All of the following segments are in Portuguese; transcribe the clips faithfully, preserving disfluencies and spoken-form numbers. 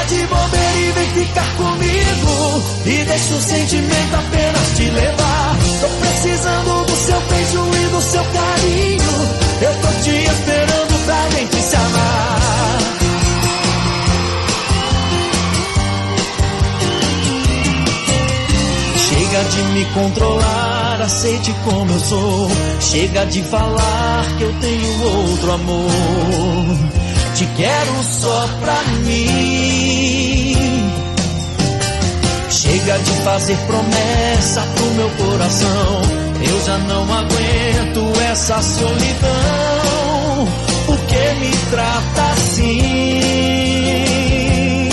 de bobeira e vem ficar comigo, e deixa o sentimento apenas te levar. Tô precisando do seu beijo e do seu carinho, eu tô te esperando pra gente se amar. Chega de me controlar, aceite como eu sou. Chega de falar que eu tenho outro amor. Te quero só pra mim. Chega de fazer promessa pro meu coração, eu já não aguento essa solidão. Por que me trata assim?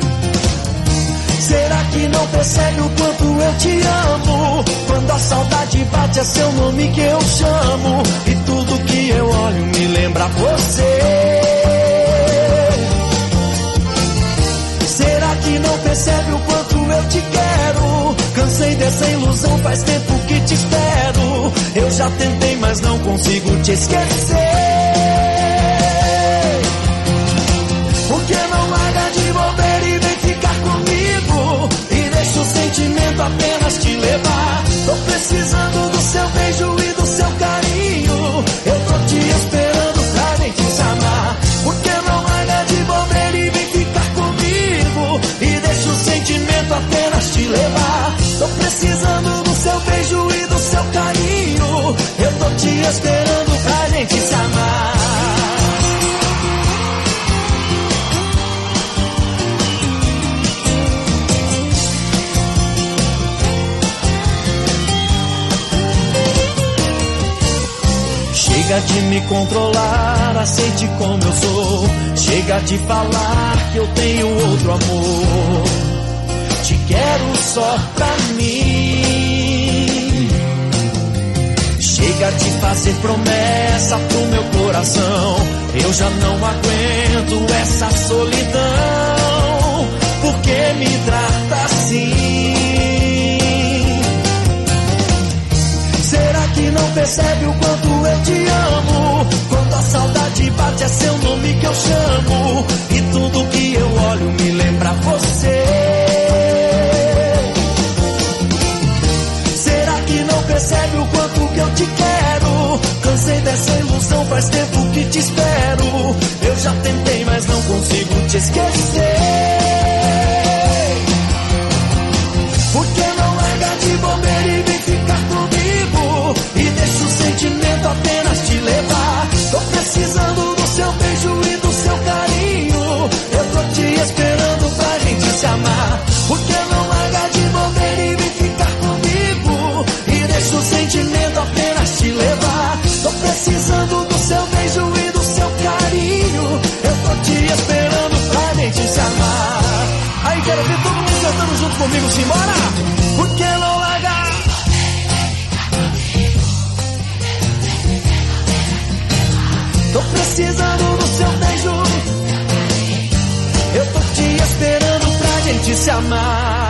Será que não percebe o quanto eu te amo? Quando a saudade bate é seu nome que eu chamo, e tudo que eu olho me lembra você. Será que não percebe o quanto eu te quero? Cansei dessa ilusão, faz tempo que te espero. Eu já tentei, mas não consigo te esquecer. Por que não larga de bobeira e vem ficar comigo, e deixa o sentimento apenas te levar? Tô precisando do seu beijo e do seu carinho, eu tô te esperando pra gente se amar. Por que não larga de bobeira e vem ficar comigo, e deixa o sentimento apenas te levar? Tô precisando do seu beijo e do seu carinho, eu tô te esperando pra gente se amar. Chega de me controlar, aceite como eu sou. Chega de falar que eu tenho outro amor. Te quero só pra mim. Chega de fazer promessa pro meu coração, eu já não aguento essa solidão. Por que me trata assim? Será que não percebe o quanto eu te amo? Quando a saudade bate é seu nome que eu chamo, e tudo que eu olho me lembra você. Será que não percebe o quanto que eu te quero? Cansei dessa ilusão, faz tempo que te espero. Eu já tentei, mas não consigo te esquecer. Por que não larga de bobeira e vem ficar comigo, e deixa o sentimento apenas te levar? Tô precisando do seu beijo e do seu carinho, eu tô te esperando pra gente se amar. Por que não larga de bobeira e vem ficar comigo, e deixa o sentimento apenas te levar? Tô precisando do seu beijo e do seu carinho, eu tô te esperando pra gente se amar. Aí quero ver todo mundo cantando junto comigo, simbora! Por que não largar? Tô precisando do seu beijo, eu tô te esperando pra gente se amar.